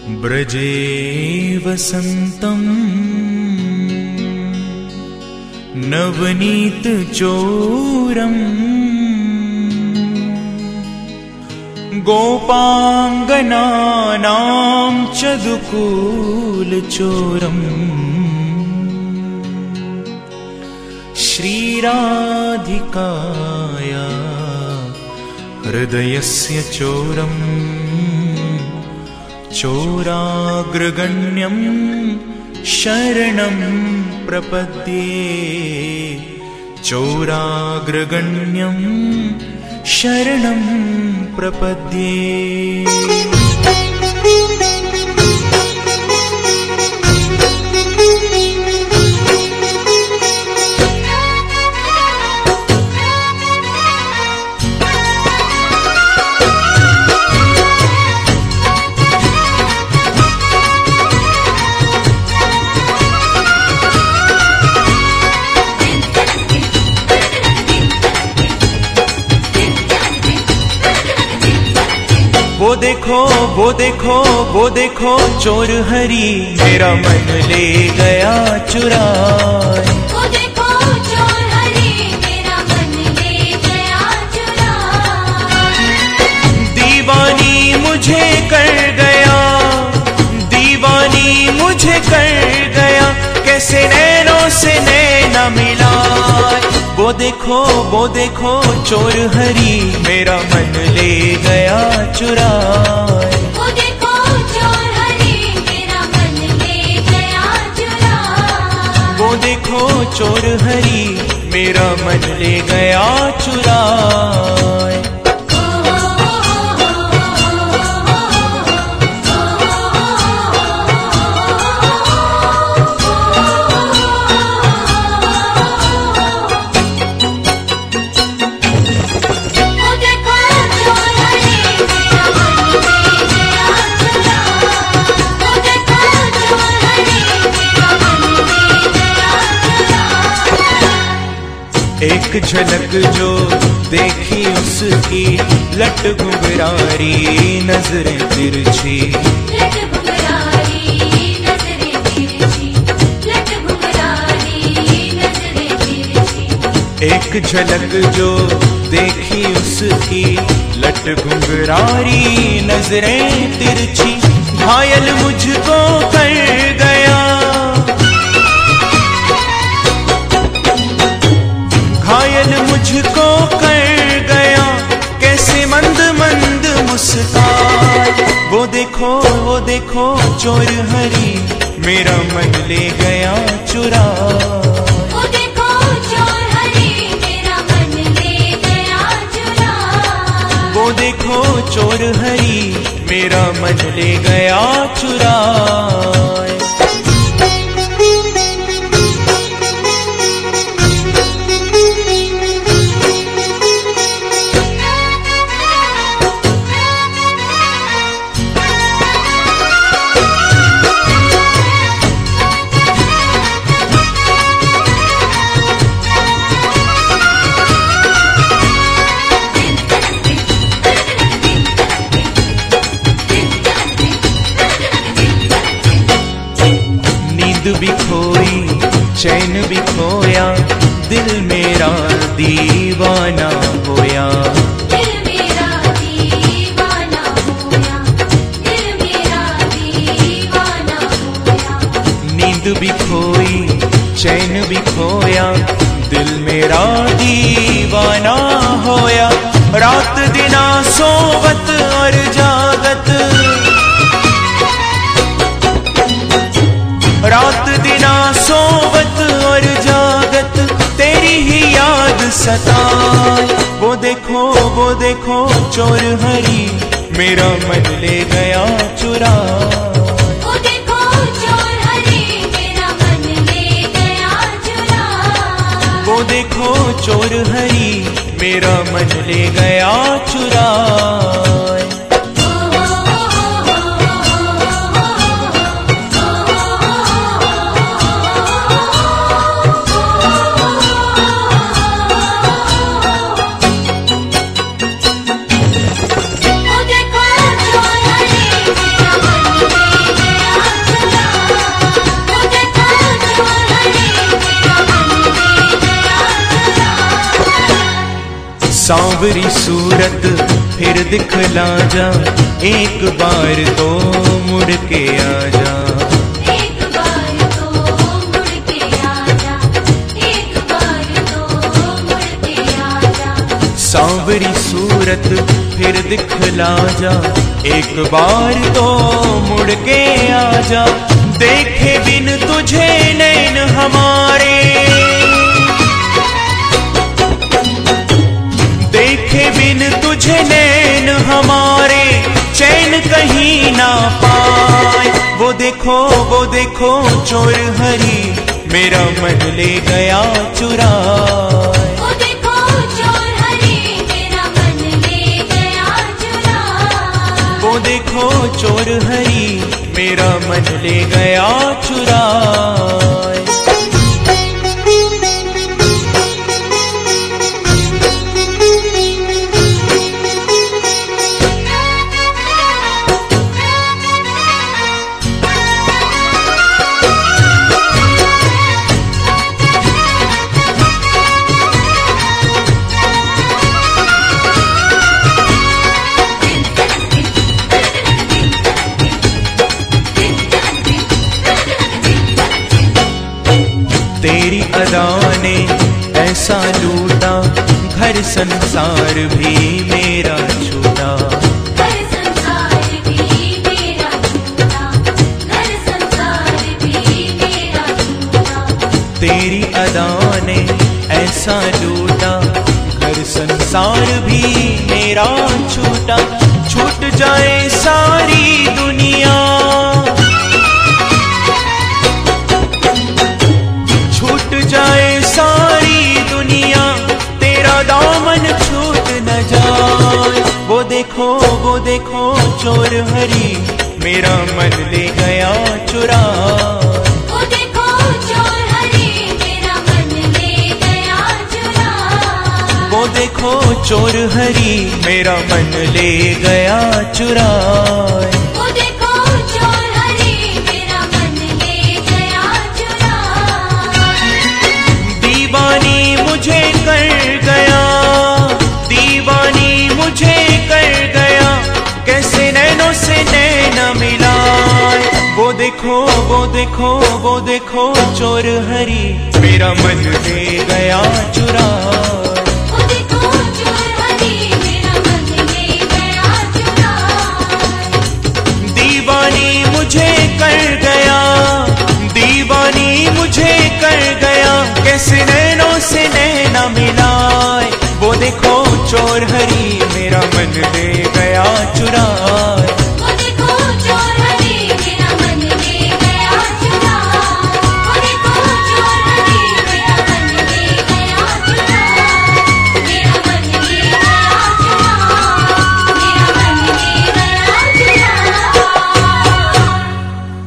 ब्रजे वसन्तं नवनीतचोरम् गोपाङ्गनानां चदुकूलचोरम् श्रीराधिकाया हृदयस्य चोरम् चोराग्रगण्यं शरणं प्रपद्ये चोराग्रगण्यं शरणं प्रपद्ये। वो देखो वो देखो वो देखो चोर हरी मेरा मन ले गया चुराए। वो देखो चोर हरी मेरा मन ले गया चुराए। दीवानी मुझे कर गया, दीवानी मुझे कर गया, कैसे नैनों से नैना मिलाए। वो देखो चोर हरी मेरा मन ले गया चुराए। वो देखो चोर हरी मेरा मन ले गया चुराए। वो देखो चोर हरी मेरा मन ले गया चुराए। एक झलक जो देखी उसकी लट घुंघरारी नजरें तिरछी, लट घुंघरारी नजरें तिरछी, लट घुंघरारी नजरें तिरछी। एक झलक जो देखी उसकी लट घुंघरारी नजरें तिरछी, घायल मुझको कर गया, घायल मुझको कर गया, कैसे मंद मंद मुस्कान। वो देखो चोर हरी मेरा मन ले गया चुरा। वो देखो चोर हरी मेरा मन ले गया चुरा। वो देखो चोर हरी मेरा मन ले गया चुरा। भी खोई चैन भी खोया, दिल मेरा दीवाना होया, दिल मेरा दीवाना होया, दिल मेरा दीवाना होया। नींद भी खोई चैन भी खोया, दिल मेरा दीवाना होया, रात दिना सोवत और जागत, रात दिना सोवत और जागत, तेरी ही याद सताए। वो देखो चोर हरी मेरा मन ले गया चुरा। वो देखो चोर हरी मेरा मन ले गया चुरा। वो देखो चोर हरी मेरा मन ले गया चुरा। वो देखो चोर हरी मेरा मन ले सांवरी सूरत फिर दिखला जा, एक बार तो मुड़ के आ जा। एक बार तो मुड़ के आजा, एक बार तो मुड़ के आजा। सांवरी सूरत फिर दिखला जा, एक बार तो मुड़ के आ जा। देखे बिन तुझे नैन हमारे, देखे बिन तुझे नैन हमारे, चैन कहीं ना पाए। वो देखो चोर हरी, मेरा मन ले गया चुराए। वो देखो चोर हरी, मेरा मन ले गया चुराए। वो देखो चोर हरी, मेरा मन ले गया चुराए। तेरी अदा ने ऐसा लूटा, घर संसार भी मेरा छूटा। घर संसार भी मेरा छूटा, घर संसार भी मेरा छूटा। तेरी अदा ने ऐसा लूटा, घर संसार भी मेरा छूटा। छूट जाए सारी दुनिया, छूट जाए सारी दुनिया, तेरा दामन छूट न जाए। वो देखो चोर हरी, मेरा मन ले गया चुरा। वो देखो चोर हरी, मेरा मन ले गया चुरा। वो देखो चोर हरी, मेरा मन ले गया चुराए। वो देखो चोर हरी, मेरा मन ले गया चुरा। दीवानी मुझे कर गया, दीवानी मुझे कर गया, कैसे नैनों से नैना मिलाए। वो देखो चोर हरी, मेरा मन ले गया चुरा। वो देखो चोर हरी, मेरा मन ले गया चुरा। दीवानी मुझे कर गया, दीवानी मुझे कर गया, कैसे नैनों से नैना मिलाए। वो देखो चोर हरी,